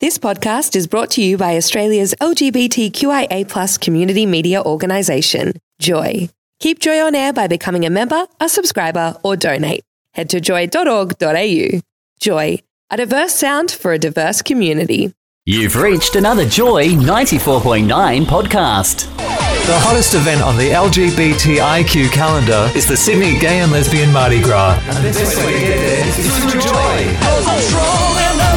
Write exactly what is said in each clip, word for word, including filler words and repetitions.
This podcast is brought to you by Australia's L G B T Q I A plus community media organisation, Joy. Keep Joy on air by becoming a member, a subscriber, or donate. Head to joy dot org dot a u. Joy, a diverse sound for a diverse community. You've reached another Joy ninety-four point nine podcast. The hottest event on the L G B T I Q calendar is the Sydney Gay and Lesbian Mardi Gras. And the best way to get there is through Joy.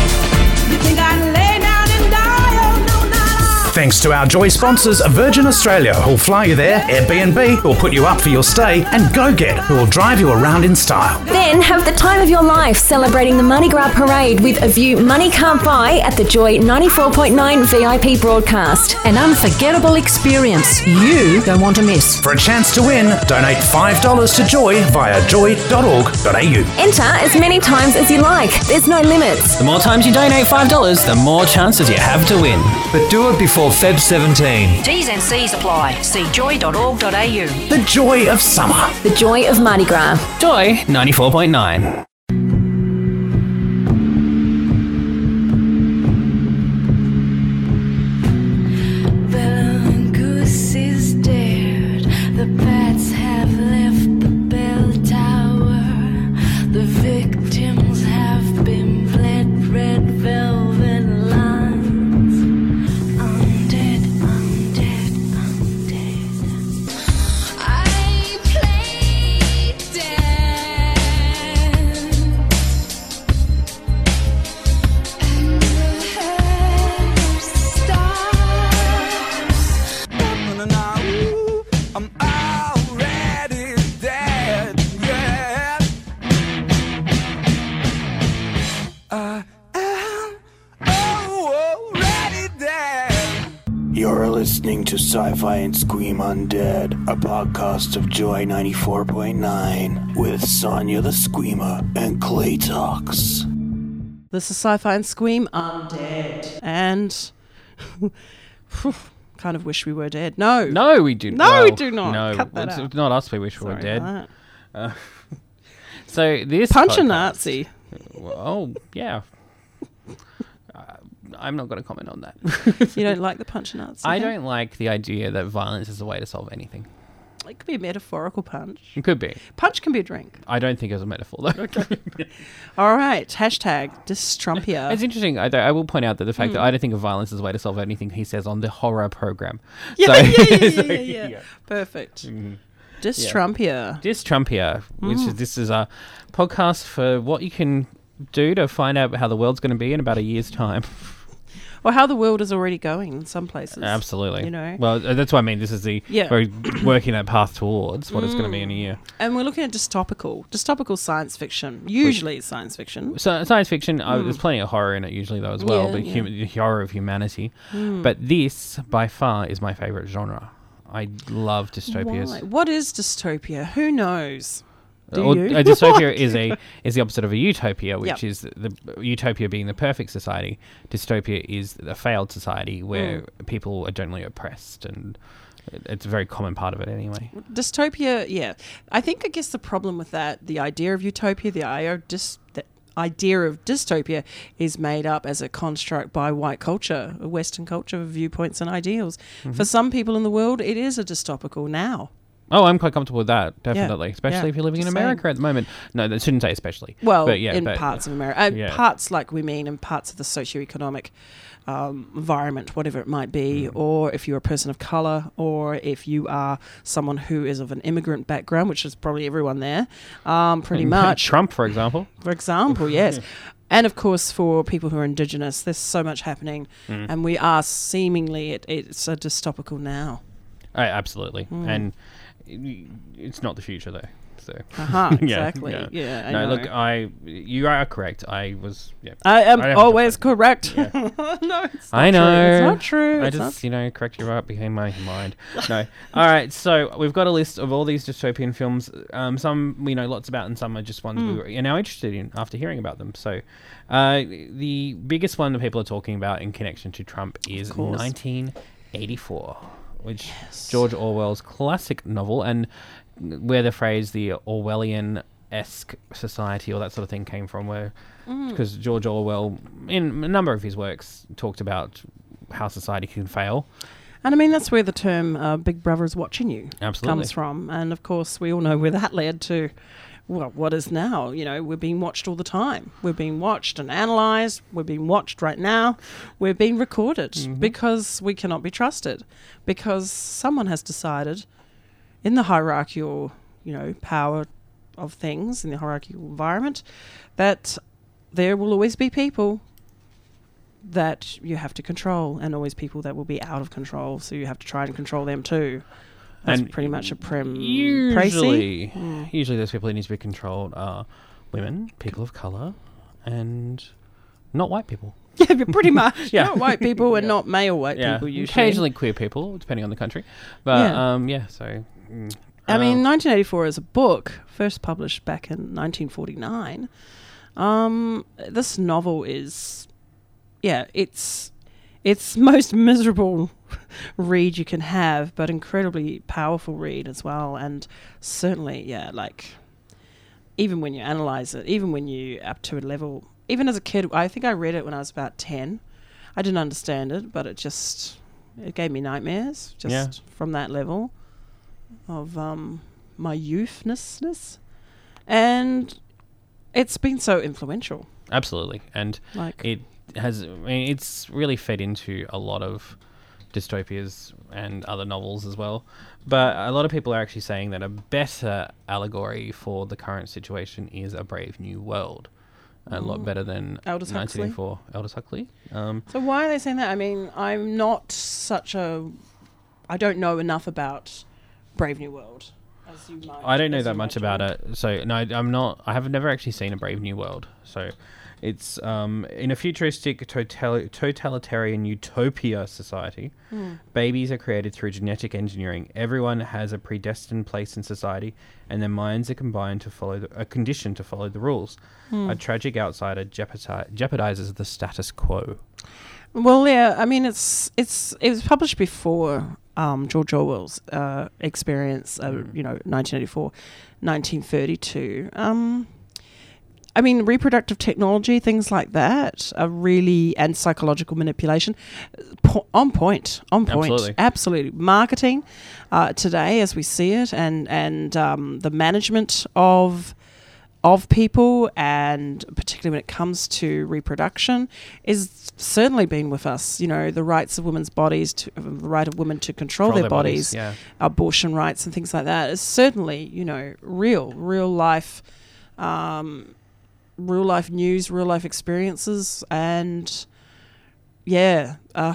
Thanks to our Joy sponsors, Virgin Australia, who'll fly you there, Airbnb, who'll put you up for your stay, and GoGet, who will drive you around in style. Then have the time of your life celebrating the Mardi Gras Parade with a view money can't buy at the Joy ninety-four point nine V I P broadcast. An unforgettable experience you don't want to miss. For a chance to win, donate five dollars to Joy via joy dot org dot a u. Enter as many times as you like. There's no limits. The more times you donate five dollars, the more chances you have to win. But do it before February seventeenth. T's and C's apply. See joy dot org dot a u. The joy of summer. The joy of Mardi Gras. Joy ninety-four point nine. You're listening to Sci-Fi and Scream Undead, a podcast of Joy ninety-four point nine with Sonia the Screamer and Clay Talks. This is Sci-Fi and Scream Undead, and kind of wish we were dead. No, no, we do. No, well, we do not. No, Cut that it's out. not us. We wish Sorry we were dead. about Uh, so this Punch a podcast- Nazi. Oh yeah. I'm not going to comment on that. You don't like the punch a Nazi? I thing? don't like the idea that violence is a way to solve anything. It could be a metaphorical punch. It could be. Punch can be a drink. I don't think it's a metaphor, though. Okay. All right. Hashtag Dystrumpia. It's interesting. I, I will point out that the fact Mm. that I don't think of violence as a way to solve anything he says on the horror program. Yeah, so, yeah, yeah, yeah, so, yeah, yeah, yeah. Perfect. Mm. Dystrumpia. Dystrumpia, which Mm. is this is a podcast for what you can do to find out how the world's going to be in about a year's time. Or how the world is already going in some places. Absolutely. You know? Well, uh, that's what I mean. This is the Yeah. we're working that path towards what it's going to be in a Mm. year. And we're looking at dystopical, dystopical science fiction. Usually it's science fiction. So science fiction, uh, Mm. there's plenty of horror in it usually though as well, Yeah, but yeah. hum- the horror of humanity. Mm. But this, by far, is my favourite genre. I love dystopias. Why? What is dystopia? Who knows? Do Or- you? A dystopia is a is the opposite of a utopia, which Yep. is the, the utopia being the perfect society. Dystopia is a failed society where Mm. people are generally oppressed, and it- it's a very common part of it anyway. Dystopia, yeah. I think, I guess the problem with that, the idea of utopia, the idea of, dys, the idea of dystopia is made up as a construct by white culture, Western culture, viewpoints and ideals. Mhm. For some people in the world, it is a dystopical now. Oh, I'm quite comfortable with that, definitely. Yeah, Especially yeah, if you're living in just America saying. at the moment. No, that shouldn't say especially. Well, but yeah, in but, parts of America. Uh, yeah. Parts like we mean in parts of the socioeconomic um, environment, whatever it might be, or if you're a person of colour, or if you are someone who is of an immigrant background, which is probably everyone there, um, pretty much. Trump, for example. For example, yes. And of course, for people who are Indigenous, there's so much happening, Mm. and we are seemingly, it, it's a dystopical now. Oh, absolutely. Mm. And i- it's not the future, though. So. Uh-huh, Yeah, exactly. Yeah, I no, know. look, I you are correct. I was. Yeah. I am haven't always done correct. that. Yeah. No, it's not I know. true. It's not true. I It's just, not- you know, correct you right behind my mind. No. All right. So we've got a list of all these dystopian films. Um, some we know lots about, and some are just ones Mm. we were are now interested in after hearing about them. So, uh, the biggest one that people are talking about in connection to Trump is course. nineteen eighty-four, which George Orwell's classic novel, and where the phrase the Orwellian esque society or that sort of thing came from, where Mm. because George Orwell, in a number of his works, talked about how society can fail. And I mean, that's where the term uh, Big Brother is watching you Absolutely. comes from. And of course, we all know where that led to, well, what is now. You know, we're being watched all the time. We're being watched and analysed. We're being watched right now. We're being recorded Mm-hmm. because we cannot be trusted. Because someone has decided in the hierarchical, you know, power of things, in the hierarchical environment, that there will always be people that you have to control, and always people that will be out of control, so you have to try and control them too. That's And pretty much a prim Usually, précis. usually those people who need to be controlled are women, people of colour, and not white people. Yeah, but pretty much. Yeah. Not white people and Yeah. not male white Yeah, people usually. occasionally queer people, depending on the country. But Yeah. um, yeah, so. Mm, I mean, um, nineteen eighty-four is a book, first published back in nineteen forty-nine. Um, this novel is, yeah, it's it's most miserable read you can have, but incredibly powerful read as well. And certainly, yeah, like, even when you analyze it, even when you up to a level, even as a kid, I think I read it when I was about ten. I didn't understand it, but it just, it gave me nightmares just Yeah. from that level of um, my youthness. And it's been so influential. Absolutely, and Like, it has. I mean, it's really fed into a lot of dystopias and other novels as well. But a lot of people are actually saying that a better allegory for the current situation is A Brave New World. A lot better than Aldous Huxley? nineteen eighty-four. Aldous Huxley. Um, so why are they saying that? I mean, I'm not such a, I don't know enough about Brave New World. As you might, I don't know as that you much might about do. it, so no, I'm not. I have never actually seen A Brave New World. So, it's um, in a futuristic total- totalitarian utopia society. Mm. Babies are created through genetic engineering. Everyone has a predestined place in society, and their minds are combined to follow, the, a condition to follow the rules. Mm. A tragic outsider jeopardi- jeopardizes the status quo. Well, yeah, I mean, it's it's it was published before um, George Orwell's uh, experience, uh, Mm. you know, nineteen eighty-four, nineteen thirty-two. Um, I mean, reproductive technology, things like that, are really, and psychological manipulation, po- on point, on point. Absolutely. Absolutely. Marketing uh, today, as we see it, and and um, the management of of people, and particularly when it comes to reproduction, is certainly been with us. You know, the rights of women's bodies, to, uh, the right of women to control, Control their, their bodies, bodies, yeah. abortion rights and things like that is certainly, you know, real, real life, um, real life news, real life experiences. And yeah, uh,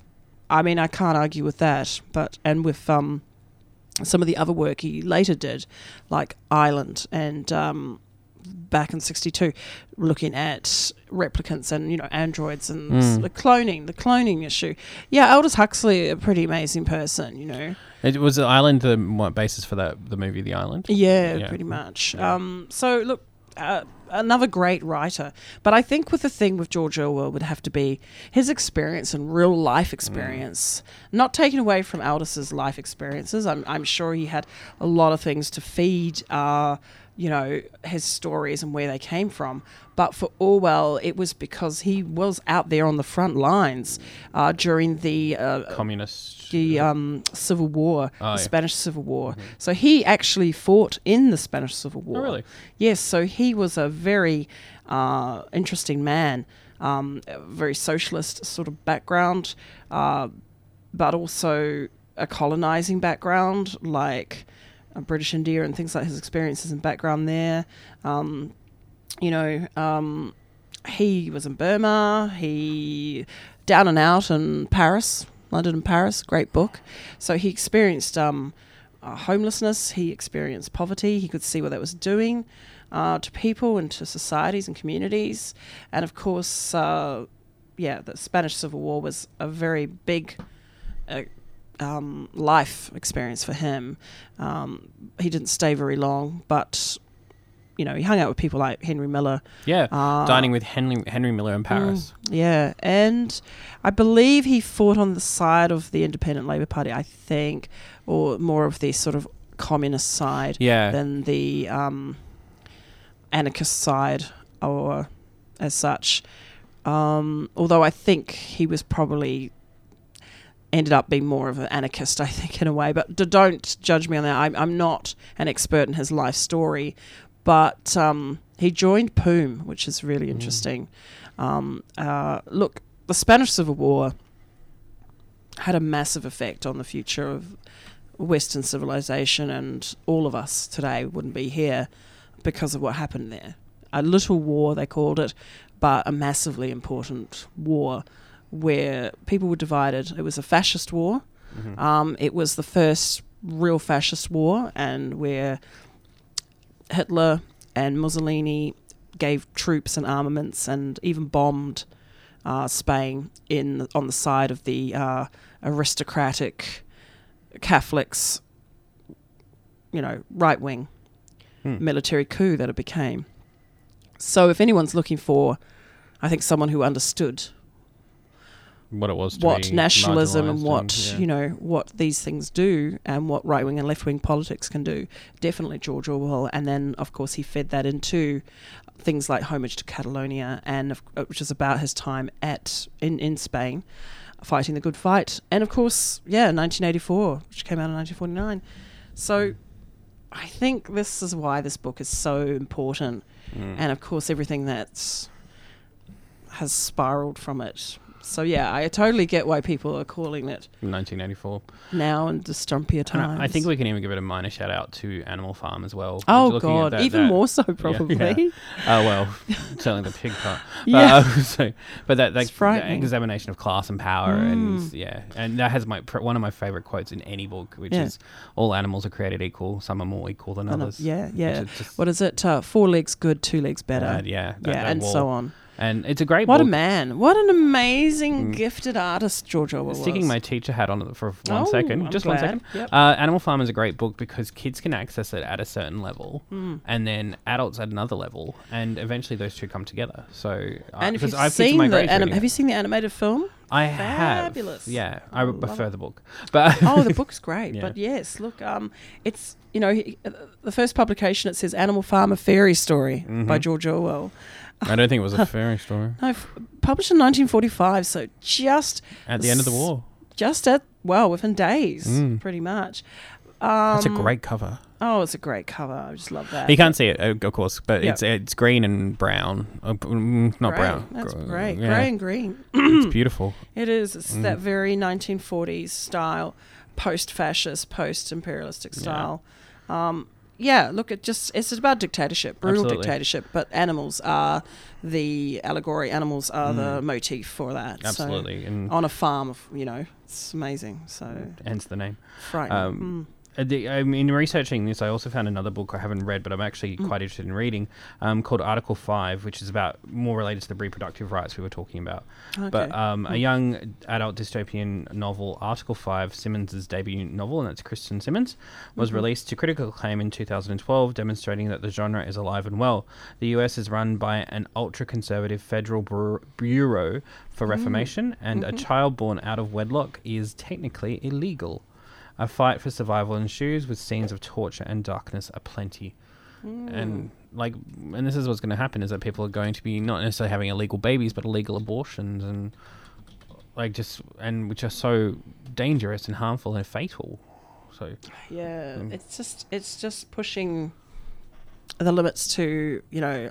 I mean, I can't argue with that. But, and with um, some of the other work he later did, like Island and um, back in sixty-two, looking at replicants and, you know, androids and Mm. s- the cloning, the cloning issue. Yeah, Aldous Huxley, a pretty amazing person, you know. It was the Island the what, basis for that the movie The Island. Yeah, Yeah. pretty much. Yeah. Um, so look, uh, another great writer, but I think with the thing with George Orwell would have to be his experience and real life experience, not taken away from Aldous's life experiences. I'm I'm sure he had a lot of things to feed, uh, you know, his stories and where they came from. But for Orwell, it was because he was out there on the front lines uh, during the uh, Communist. the um, Civil War, Oh, the yeah. Spanish Civil War. So he actually fought in the Spanish Civil War. Oh, really? Yes, so he was a very uh, interesting man, um, a very socialist sort of background, uh, but also a colonizing background, like uh, British India and things like his experiences and background there. Um, you know, um, he was in Burma, he down and out in Paris, London and Paris, great book. So he experienced um, uh, homelessness, he experienced poverty, he could see what that was doing uh, to people and to societies and communities. And of course, uh, yeah, the Spanish Civil War was a very big uh, um, life experience for him. Um, he didn't stay very long, but you know, he hung out with people like Henry Miller. Yeah, Uh, dining with Henry Henry Miller in Paris. Mm, yeah, and I believe he fought on the side of the Independent Labour Party, I think, or more of the sort of communist side Yeah. than the um, anarchist side or as such. Um, although I think he was probably ended up being more of an anarchist, I think, in a way. But d- don't judge me on that. I'm, I'm not an expert in his life story. But um, he joined P O O M, which is really interesting. Mm. Um, uh, look, the Spanish Civil War had a massive effect on the future of Western civilization, and all of us today wouldn't be here because of what happened there. A little war, they called it, but a massively important war where people were divided. It was a fascist war. Mm-hmm. Um, it was the first real fascist war, and where Hitler and Mussolini gave troops and armaments and even bombed uh, Spain in on the side of the uh, aristocratic Catholics, you know, right-wing hmm. military coup that it became. So if anyone's looking for, I think, someone who understood what it was to what be nationalism and what, and, yeah. you know, what these things do and what right-wing and left-wing politics can do, definitely George Orwell. And then, of course, he fed that into things like Homage to Catalonia, and which is about his time at in, in Spain, fighting the good fight. And, of course, yeah, nineteen eighty-four, which came out in nineteen forty-nine. So I think this is why this book is so important. Mm. And, of course, everything that's has spiraled from it. So, yeah, I totally get why people are calling it nineteen eighty-four now in dystopia times. And I think we can even give it a minor shout out to Animal Farm as well. Oh, God, that, even that, more so probably. Oh, yeah, yeah. uh, well, certainly the pig part. But, yeah. uh, so, but that, that, that examination of class and power, mm. and yeah, and that has my pr- one of my favourite quotes in any book, which yeah. is all animals are created equal, some are more equal than and others. A, yeah, yeah. Is what is it? Uh, four legs good, two legs better. Uh, yeah. That, yeah, that and wall. so on. And it's a great what book. What a man. What an amazing, mm. gifted artist George Orwell was. Sticking my teacher hat on it for one oh, second. I'm just glad. one second. Yep. Uh, Animal Farm is a great book because kids can access it at a certain level, mm. and then adults at another level, and eventually those two come together. So, and uh, if you've I've seen my the anim- have you seen the animated film? I Fabulous. have. Yeah, I, I prefer it. the book. But oh, the book's great. Yeah. But yes, look, um, it's you know he, uh, the first publication. It says Animal Farm: A Fairy Story mm-hmm. by George Orwell. I don't think it was a fairy story. No, f- published in nineteen forty-five, so just... At the end of the war. Just at, well, within days, mm. pretty much. Um, That's a great cover. Oh, it's a great cover. I just love that. You can't see it, of course, but yep. it's it's green and brown. Uh, not grey. brown. That's Gr- great. Yeah. Grey and green. It's beautiful. It is. It's mm. that very nineteen forties style, post-fascist, post-imperialistic style. Yeah. Um, Yeah, look, it just it's about dictatorship, brutal Absolutely. dictatorship, but animals are the allegory, animals are mm. the motif for that. Absolutely. So and on a farm, you know, it's amazing. So hence the name. Frightening. Um, mm. The, I mean, in researching this, I also found another book I haven't read, but I'm actually mm. quite interested in reading, um, called Article five, which is about more related to the reproductive rights we were talking about. Okay. But um, mm. a young adult dystopian novel, Article five, Simmons' debut novel, and that's Kristen Simmons, was mm-hmm. released to critical acclaim in two thousand twelve, demonstrating that the genre is alive and well. The U S is run by an ultra-conservative federal bur- bureau for mm. reformation, and mm-hmm. a child born out of wedlock is technically illegal. A fight for survival ensues, with scenes of torture and darkness aplenty. Mm. And like, and this is what's going to happen: is that people are going to be not necessarily having illegal babies, but illegal abortions, and like just and which are so dangerous and harmful and fatal. So yeah, um, it's just it's just pushing the limits to you know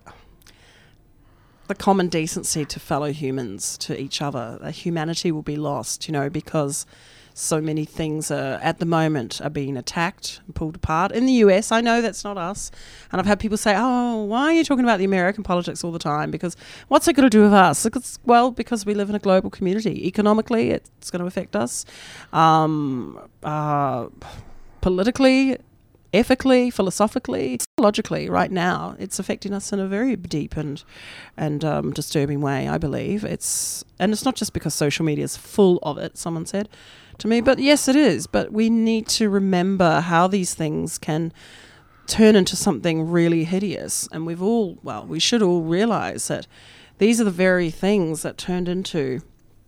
the common decency to fellow humans, to each other. The humanity will be lost, you know, because so many things are, at the moment, are being attacked and pulled apart. In the U S, I know that's not us. And I've had people say, oh, why are you talking about the American politics all the time? Because what's it going to do with us? Because, well, because we live in a global community. Economically, it's going to affect us. Um, uh, politically, ethically, philosophically, psychologically, right now, it's affecting us in a very deep and and um, disturbing way, I believe. It's and it's not just because social media is full of it, someone said to me, but yes, it is. But we need to remember how these things can turn into something really hideous. And we've all, well, we should all realize that these are the very things that turned into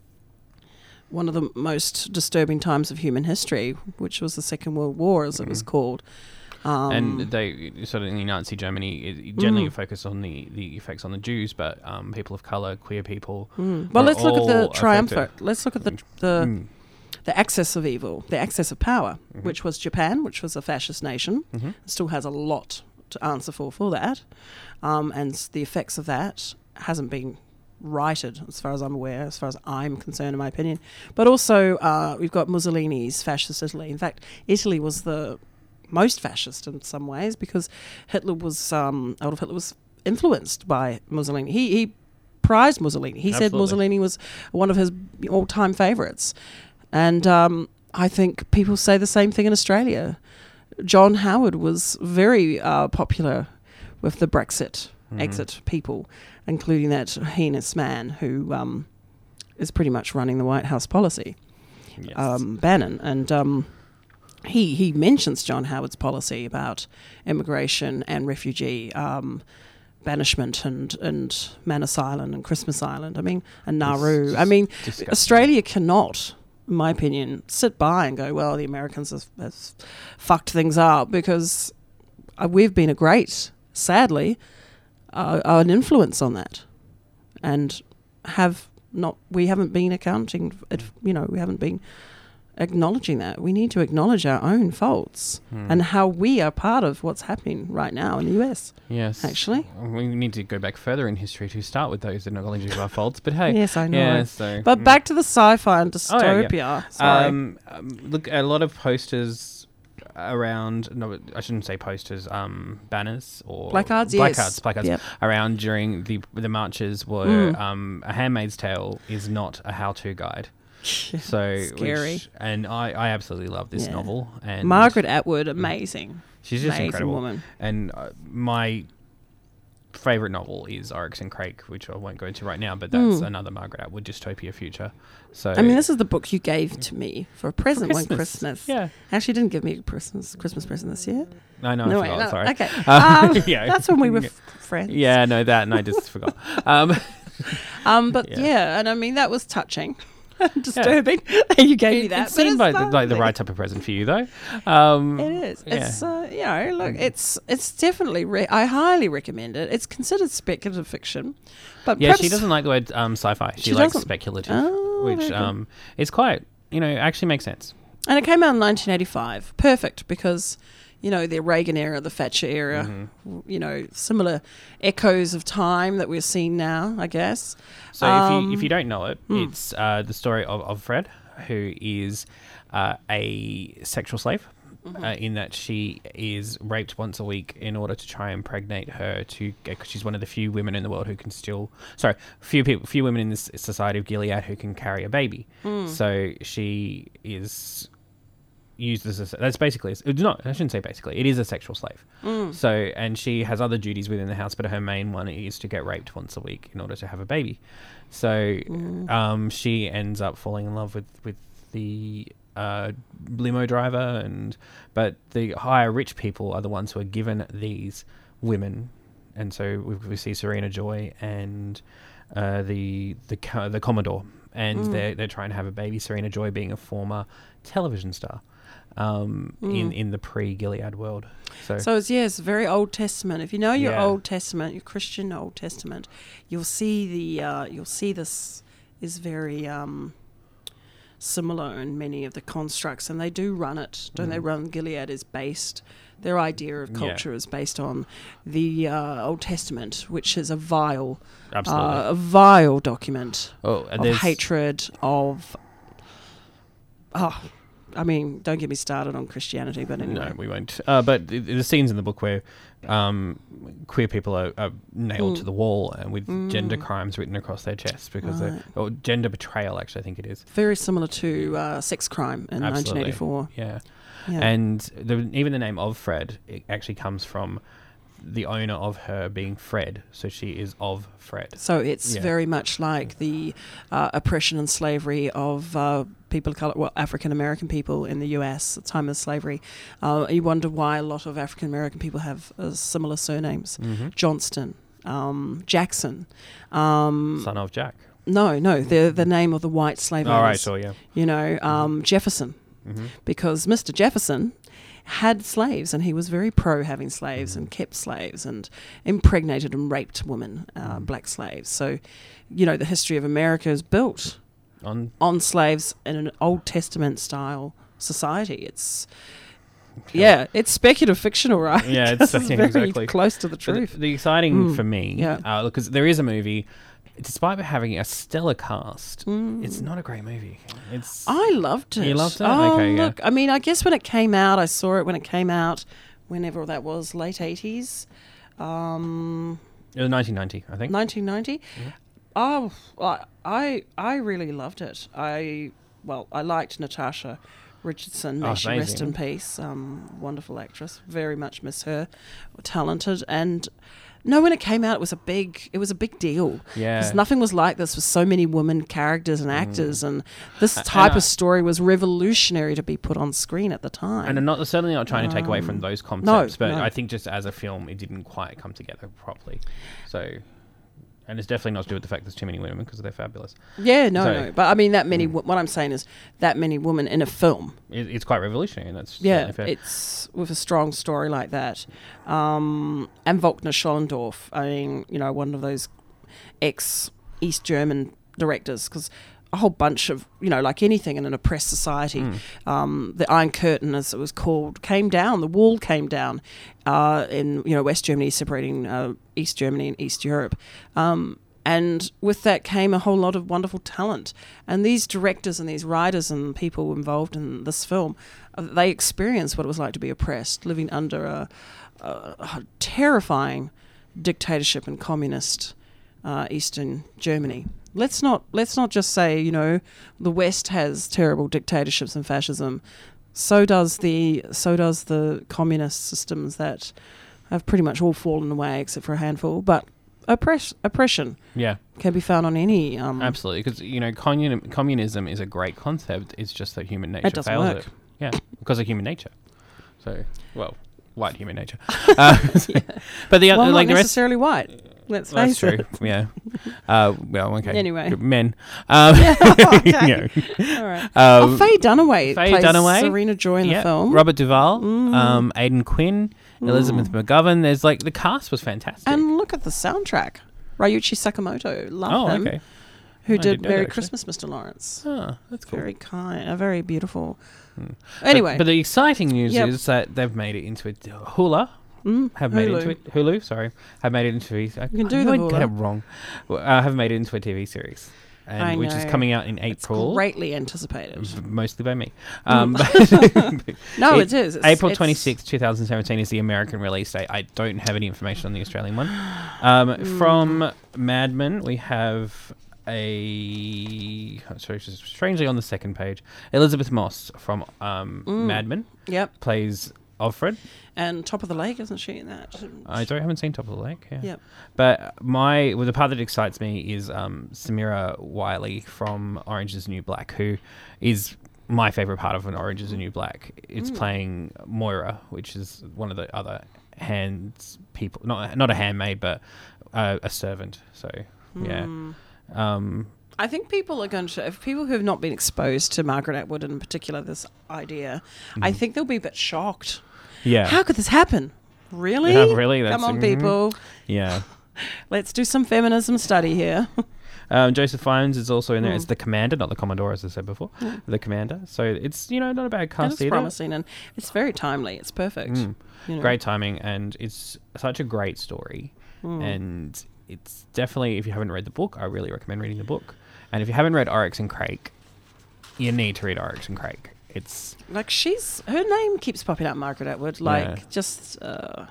one of the most disturbing times of human history, which was the Second World War, as mm. it was called. Um, and they sort of in Nazi Germany, it generally Mm. focus on the, the effects on the Jews, but um, people of color, queer people. Mm. Well, are let's look at the all triumvirate. affected. Let's look at the the, Mm. the excess of evil, the excess of power, Mhm. which was Japan, which was a fascist nation, Mhm. still has a lot to answer for for that, um, and s- the effects of that hasn't been righted, as far as I'm aware, as far as I'm concerned, in my opinion. But also, uh, we've got Mussolini's fascist Italy. In fact, Italy was the most fascist in some ways because Hitler was um, Adolf Hitler was influenced by Mussolini. He he prized Mussolini. He said Absolutely. Mussolini was one of his all-time favourites, and um, I think people say the same thing in Australia. John Howard was very uh, popular with the Brexit Mhm. exit people, including that heinous man who um, is pretty much running the White House policy, Yes. um, Bannon. And um, he he mentions John Howard's policy about immigration and refugee um, banishment and, and Manus Island and Christmas Island. I mean, and Nauru. I mean, disgusting. Australia cannot, in my opinion, sit by and go, well, the Americans have, have fucked things up, because uh, we've been a great, sadly, uh, are an influence on that, and have not. We haven't been accounting. It, you know, we haven't been acknowledging that. We need to acknowledge our own faults Hmm. and how we are part of what's happening right now in the U S. Yes. Actually. We need to go back further in history to start with those acknowledging our faults. But hey. Yes, I know. Yeah, so, But mm. back to the sci-fi and Oh, yeah, dystopia. yeah. Sorry. Um, um, look, a lot of posters around, no, I shouldn't say posters, um, banners or Placards, yes. placards, placards Yep. around during the the marches were Mm. um, A Handmaid's Tale is not a how-to guide. So Scary. which- and I, I absolutely love this Yeah. novel. And Margaret Atwood, amazing. she's just amazing incredible. woman. And uh, my favorite novel is Oryx and Crake, which I won't go into right now, but that's Mm. another Margaret Atwood dystopia future. So I mean, this is the book you gave to me for a present one Christmas. Christmas. Yeah. Actually, didn't give me a Christmas Christmas present this year. I know, I No, forgot, wait, no, sorry. okay. Um, Um, yeah. that's when we were f- friends. Yeah, no, that, and I just forgot. Um, Um, but Yeah. yeah. and I mean that was touching, disturbing. that you gave me it, that. it but seemed it's like the, like the lovely. right type of present for you, though. Um, It is. yeah. It's uh, you know, look, it's it's definitely. Re- I highly recommend it. It's considered speculative fiction, but Yeah, perhaps she doesn't like the word um, sci-fi. She, She likes doesn't? speculative, Oh, which very good. um, is quite, you know, actually makes sense. And it came out in nineteen eighty-five. Perfect, because, you know, the Reagan era, the Thatcher era, Mm-hmm. w- you know, similar echoes of time that we're seeing now, I guess. So if Um, you if you don't know it, hmm. it's uh, the story of, of Fred, who is uh, a sexual slave. Mm-hmm. Uh, in that she is raped once a week in order to try and impregnate her to because she's one of the few women in the world who can still sorry few people few women in this society of Gilead who can carry a baby. Mm. So she is used as a that's basically it's not I shouldn't say basically it is a sexual slave. Mm. So and she has other duties within the house, but her main one is to get raped once a week in order to have a baby. So Mm. um, she ends up falling in love with with the uh, limo driver, and but the higher rich people are the ones who are given these women, and so we, we see Serena Joy and uh, the the co- the Commodore, and Mm. they're they're trying to have a baby. Serena Joy being a former television star um, in Mm. in the pre Gilead world. So, So it's yes, very Old Testament. If you know your Yeah. Old Testament, your Christian Old Testament, you'll see the uh, you'll see this is very um, similar in many of the constructs, and they do run it. Don't they Mhm. run? Gilead is based. Their idea of Yeah. culture is based on the uh, Old Testament, which is a vile, Absolutely. uh, a vile document Oh, and of there's- hatred of. Oh, I mean, don't get me started on Christianity, but anyway. No, we won't. Uh, but the, the scenes in the book where um, queer people are, are nailed Mm. to the wall and with Mm. gender crimes written across their chests because Right. they're or gender betrayal. Actually, I think it is Very similar to uh, sex crime in Absolutely. nineteen eighty-four. Yeah, Yeah. and the, even the name of Fred it actually comes from the owner of her being Fred, so she is of Fred. So it's Yeah. very much like the uh, oppression and slavery of uh, people of color, well, African American people in the U S at the time of slavery. Uh, you wonder why a lot of African American people have uh, similar surnames: Mhm. Johnston, um, Jackson. Um, Son of Jack. No, no, the the name of the white slave Oh, owners. right, sure, yeah. You know, um, Jefferson, Mhm. because Mister Jefferson had slaves, and he was very pro having slaves and kept slaves and impregnated and raped women, uh, black slaves. So, you know, the history of America is built On on slaves in an Old Testament style society. It's yeah, it's speculative fictional, right? Yeah, it's, it's yeah, very exactly close to the But truth. The, the exciting Mm. for me, Yeah. uh, because there is a movie, despite having a stellar cast, it's not a great movie. It's I loved it. You loved it? Oh, Okay, yeah. look, I mean, I guess when it came out, I saw it when it came out, whenever that was, late eighties, um, It was nineteen ninety, I think. nineteen ninety. Oh, I, I I really loved it. I well, I liked Natasha Richardson. May Oh, she rest amazing. in peace. Um, wonderful actress. Very much miss her. Talented. And no, when it came out, it was a big. It was a big deal. Yeah. Because nothing was like this with so many women characters and actors, and this A- type and I- of story was revolutionary to be put on screen at the time. And I'm not certainly not trying to take away from Um, those concepts, but no. I think just as a film, it didn't quite come together properly. So, and it's definitely not to do with the fact there's too many women because they're fabulous. Yeah, no, So- no. But I mean, that many. wo- What I'm saying is that many women in a film. It, it's quite revolutionary, and that's Yeah, certainly fair. it's with a strong story like that. Um, and Volkner Schollendorf, I mean, you know, one of those ex-East German directors, because a whole bunch of, you know, like anything in an oppressed society, Mm. um, the Iron Curtain, as it was called, came down. The wall came down uh, in, you know, West Germany, separating uh, East Germany and East Europe. Um, and with that came a whole lot of wonderful talent. And these directors and these writers and people involved in this film, uh, they experienced what it was like to be oppressed, living under a, a, a terrifying dictatorship and communist uh, Eastern Germany. Let's not let's not just say, you know, the West has terrible dictatorships and fascism. So does the so does the communist systems that have pretty much all fallen away except for a handful. But oppress oppression yeah, can be found on any. Um, absolutely. Because you know, communi- communism is a great concept. It's just that human nature doesn't fails work. it. Yeah, because of human nature. So, well, white human nature. Uh, But the other, well, like not the rest. necessarily white. Let's That's face true. it. Yeah. Uh, well, okay. Anyway. men. Um, Okay. yeah. All right. Um, oh, Faye Dunaway Faye plays Dunaway. Serena Joy in yeah, the film. Robert Duvall, Mm. um, Aidan Quinn, Elizabeth McGovern. There's like the cast was fantastic. And look at the soundtrack. Ryuichi Sakamoto. Love oh, him. okay. Who I did didn't know Merry that, actually. Christmas, Mister Lawrence. Oh, that's cool. Very kind. Uh, very beautiful. Hmm. Anyway. but, but the exciting news Yep. is that they've made it into a Hula. Mm, Have made it Hulu. into it. Hulu, sorry, have made it into. A, I, You can do I the know I get Hula. it wrong. Well, uh, have made it into a T V series, and I which is know. coming out in It's April. greatly anticipated. v- Mostly by me. Um, No, it it is. It's- April it's- twenty-sixth, twenty seventeen is the American release date. I don't have any information on the Australian one. Um, Mm. From Mad Men, we have a... oh, sorry, just strangely on the second page. Elizabeth Moss from um, Mm. Mad Men Yep. plays Offred. And Top of the Lake, isn't she in that? I don't haven't seen Top of the Lake. Yeah. Yep. But my well, the part that excites me is um, Samira Wiley from Orange Is the New Black, who is my favorite part of an Orange Is the New Black. It's Mm. playing Moira, which is one of the other hands people, not not a handmaid, but uh, a servant. So yeah. Mm. Um, I think people are going to, if people who have not been exposed to Margaret Atwood, in particular this idea, I Mhm. think they'll be a bit shocked. Yeah. How could this happen? Really? Yeah, really? Come That's- on, mhm. people. yeah. Let's do some feminism study here. Um, Joseph Fiennes is also in there. Mm. It's the commander, not the commodore, as I said before. Mm. The commander. So it's, you know, not a bad And cast it's either. promising, and it's very timely. It's perfect. Mm. you know. Great timing, and it's such a great story. Mm. And it's definitely, if you haven't read the book, I really recommend reading the book. And if you haven't read Oryx and Crake, you need to read Oryx and Crake. It's Like she's, her name keeps popping up, Margaret Atwood. Like Yeah. just, uh,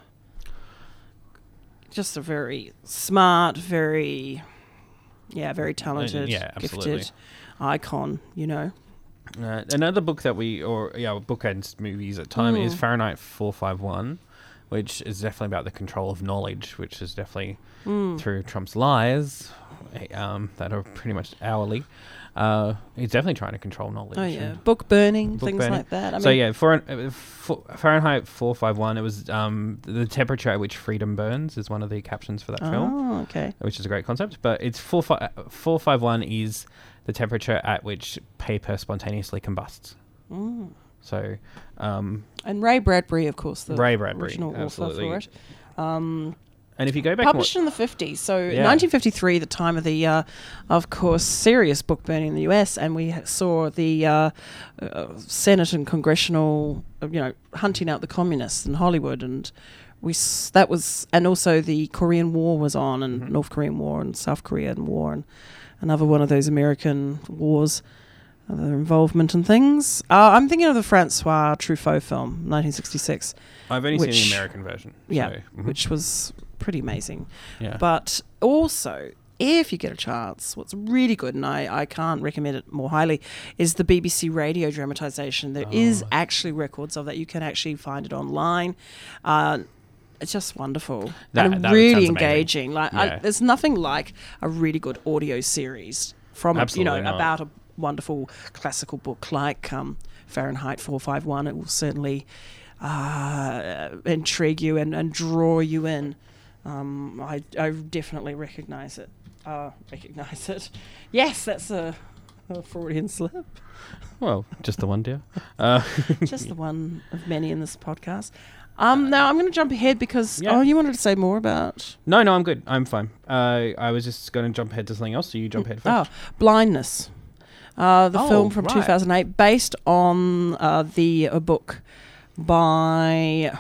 just a very smart, very, yeah, very talented, yeah, absolutely. gifted icon. You know. uh, another book that we, or yeah, book and movies at time Mm. is Fahrenheit four fifty-one, which is definitely about the control of knowledge, which is definitely Mm. through Trump's lies um, that are pretty much hourly. Uh, he's definitely trying to control knowledge. Oh yeah, and book burning, book things burning. like that. I so mean, yeah, for, uh, for Fahrenheit four fifty-one, it was um, the temperature at which freedom burns is one of the captions for that film, Oh, okay. which is a great concept. But it's four fifty-one is the temperature at which paper spontaneously combusts. Mm. So, um, and Ray Bradbury, of course, the Ray Bradbury, original absolutely. author for it. Um, and if you go back, published and in the fifties, so Yeah. nineteen fifty-three, the time of the, uh, of course, serious book burning in the U S, and we ha- saw the uh, uh, Senate and congressional, uh, you know, hunting out the communists in Hollywood, and we s- that was, and also the Korean War was on, and Mm-hmm. North Korean War and South Korean War, and another one of those American wars. Their involvement in things. Uh, I'm thinking of the Francois Truffaut film, nineteen sixty-six. I've only which, seen the American version. Yeah, so, mhm. which was pretty amazing. Yeah. But also, if you get a chance, what's really good, and I, I can't recommend it more highly, is the B B C radio dramatisation. There is Oh. actually records of that. You can actually find it online. Uh, it's just wonderful. That- and that really sounds amazing. engaging. Like I, Yeah. there's nothing like a really good audio series from a, you Absolutely know not. about a wonderful classical book like um, Fahrenheit four fifty-one. It will certainly uh, intrigue you and, and draw you in. Um, I, I definitely recognise it. Uh, recognise it. Yes, that's a, a Freudian slip. Well, just the one, dear. Uh, Just the one of many in this podcast. Um, now I'm going to jump ahead because Yeah. oh, you wanted to say more about no, no, I'm good. I'm fine. Uh, I was just going to jump ahead to something else, so you jump ahead oh, first. Blindness, uh, the Oh, film from right. two thousand eight, based on uh, the a book by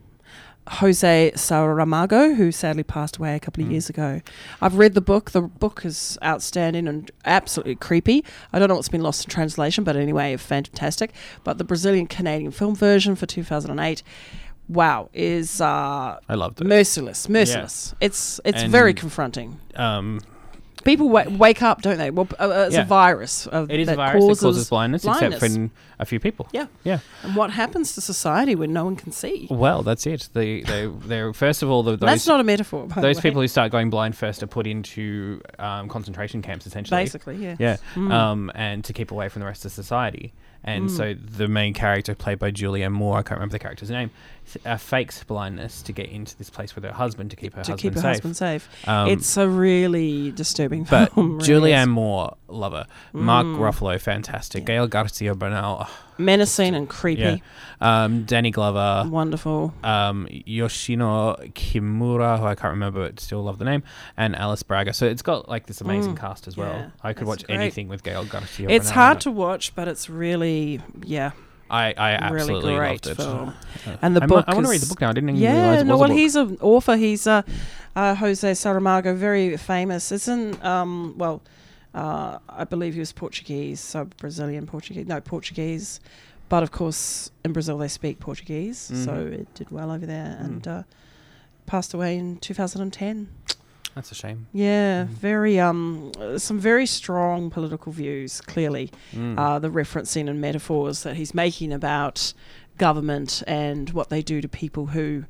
Jose Saramago, who sadly passed away a couple of Mm. years ago. I've read the book. The book is outstanding and absolutely creepy. I don't know what's been lost in translation, but anyway, fantastic. But the Brazilian-Canadian film version for two thousand eight, wow, is uh, I loved it. merciless, merciless. It's it's And- very confronting. Um, People wa- wake up, don't they? Well, uh, it's Yeah. a virus. Uh, it is that a virus causes that causes blindness, blindness. except for n- a few people. Yeah. Yeah. And what happens to society when no one can see? Well, that's it. They, they, they're first of all the, those. That's not a metaphor. By those the way. people who start going blind first are put into um, concentration camps, essentially. Basically, yes. Yeah. Mm. Um, and to keep away from the rest of society. And Mm. so the main character, played by Julianne Moore, I can't remember the character's name, th- uh, fakes blindness to get into this place with her husband to keep her to husband keep her safe. husband safe. Um, It's a really disturbing But film. really Julianne is. Moore, love her. Mark Mm. Ruffalo, fantastic. Gail Garcia Bernal, oh, menacing and creepy. yeah. Um, Danny Glover. Wonderful. Um, Yoshino Kimura, who I can't remember, but still love the name, and Alice Braga. So it's got like this amazing Mm. cast as well. Yeah, I could that's watch great. anything with Gail Garcia It's Bernal hard in it. to watch, but it's really, yeah. I, I absolutely really great loved it. film. Uh, And the I book I want to read is- the book now. I didn't even yeah, realize it no, was well, a book. he's an author. He's uh, uh, Jose Saramago, very famous. It's in, um, well, uh, I believe he was Portuguese, so Brazilian Portuguese, no, Portuguese. But of course, in Brazil they speak Portuguese, so Mhm. it did well over there, Mm. and uh, passed away in two thousand ten. That's a shame. Yeah, Mm. very um, uh, some very strong political views. Clearly, Mm. uh, the referencing and metaphors that he's making about government and what they do to people who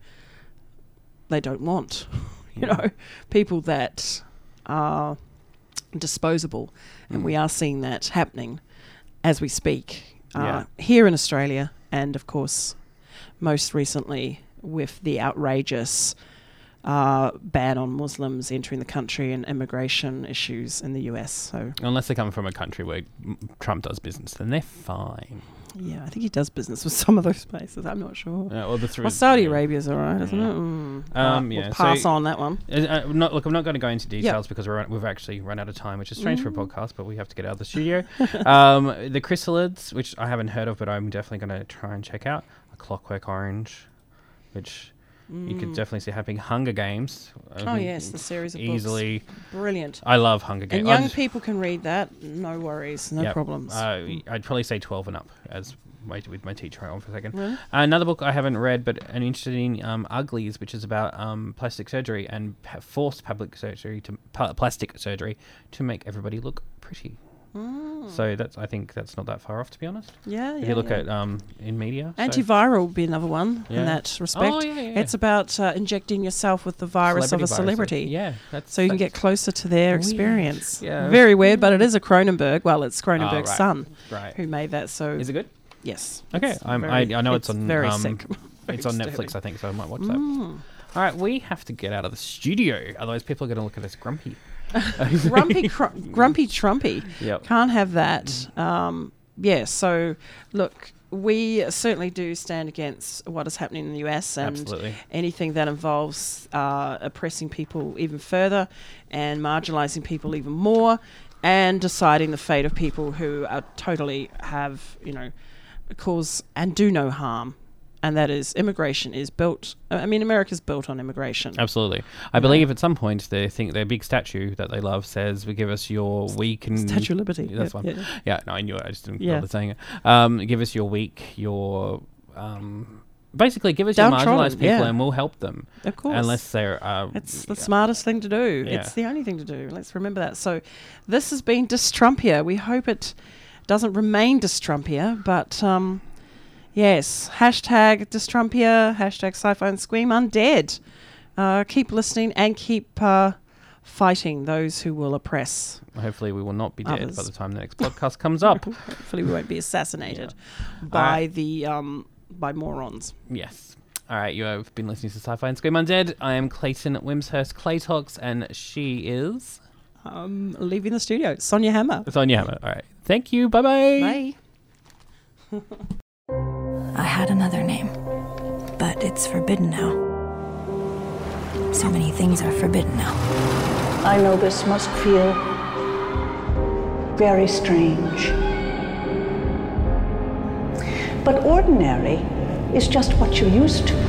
they don't want. you Yeah. know, people that are disposable, and Mm. we are seeing that happening as we speak uh, Yeah. here in Australia, and of course, most recently with the outrageous uh, ban on Muslims entering the country and immigration issues in the U S. So, Unless they come from a country where mm, Trump does business, then they're fine. yeah, I think he does business with some of those places. I'm not sure. Uh, well, the thr- Well, Saudi yeah. Arabia's all right, isn't Yeah. it? Mm. Um, Uh, yeah, We'll pass so- on that one. Uh, uh, not, look, I'm not going to go into details because we're, we've actually run out of time, which is strange for a Mm. podcast, but we have to get out of the studio. um, the Chrysalids, which I haven't heard of, but I'm definitely going to try and check out. A Clockwork Orange, which you could Mm. definitely see happening. Hunger Games. I Oh, think yes, the series of easily. books. Brilliant. I love Hunger Games. And I young just- people can read that. No worries, no Yep. problems. Uh, I'd probably say twelve and up, as my, with my teacher on for a second. Really? Uh, another book I haven't read, but an interesting um, Uglies, which is about um, plastic surgery and pa- forced public surgery to pa- plastic surgery to make everybody look pretty. Mm. So that's I think that's not that far off, to be honest. Yeah, If yeah, you look yeah. at um, in media, so- Antiviral would be another one Yeah. in that respect. Oh, yeah, yeah. It's about uh, injecting yourself with the virus of a Celebrity celebrity. viruses. Yeah, that's So you can that's- get closer to their Weird. experience. Yeah. Very weird, but it is a Cronenberg. Well, it's Cronenberg's right. son Right. who made that. So Is it good? yes. Okay, It's I'm, I very- I know it's, on very um, sick. Very it's on disturbing. Netflix, I think, so I might watch that. Mm. All right, we have to get out of the studio, otherwise people are going to look at us grumpy. grumpy, cr- grumpy, trumpy. Yep. Can't have that. Um, yeah. So look, we certainly do stand against what is happening in the U S and Absolutely. anything that involves uh, oppressing people even further and marginalising people even more and deciding the fate of people who are totally have, you know, cause and do no harm. And that is immigration is built, I mean, America's built on immigration. Absolutely. I believe at some point they think their big statue that they love says, we give us your week and... Statue of Liberty. That's Yep, one. yeah. Yeah, no, I knew it. I just didn't Yeah. bother saying it. Um, give us your week, your... Um, basically, give us your Downtrodden, marginalised people yeah. and we'll help them. Of course. Unless they're... Uh, It's the smartest thing to do. Yeah. It's the only thing to do. Let's remember that. So this has been Distrumpia. We hope it doesn't remain Distrumpia, but... Um, Yes, hashtag Distrumpia, hashtag Sci-Fi and Scream Undead. Uh, keep listening and keep uh, fighting those who will oppress. Hopefully we will not be dead Others. by the time the next podcast comes up. Hopefully we won't be assassinated Yeah. by Alright. the um, by morons. Yes. All right, you have been listening to Sci-Fi and Scream Undead. I am Clayton Wimshurst Claytox, and she is... Um, leaving the studio, Sonia Hammer. Sonia Hammer. All right. Thank you. Bye-bye. Bye. I had another name, but it's forbidden now. So many things are forbidden now. I know this must feel very strange. But ordinary is just what you're used to.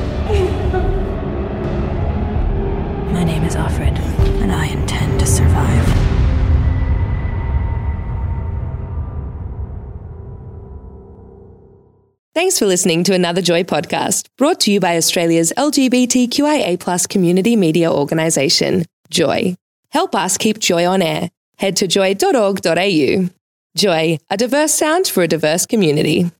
My name is Offred, and I intend to survive. Thanks for listening to another Joy podcast, brought to you by Australia's L G B T Q I A plus community media organisation, Joy. Help us keep Joy on air. Head to joy dot org dot a u. Joy, a diverse sound for a diverse community.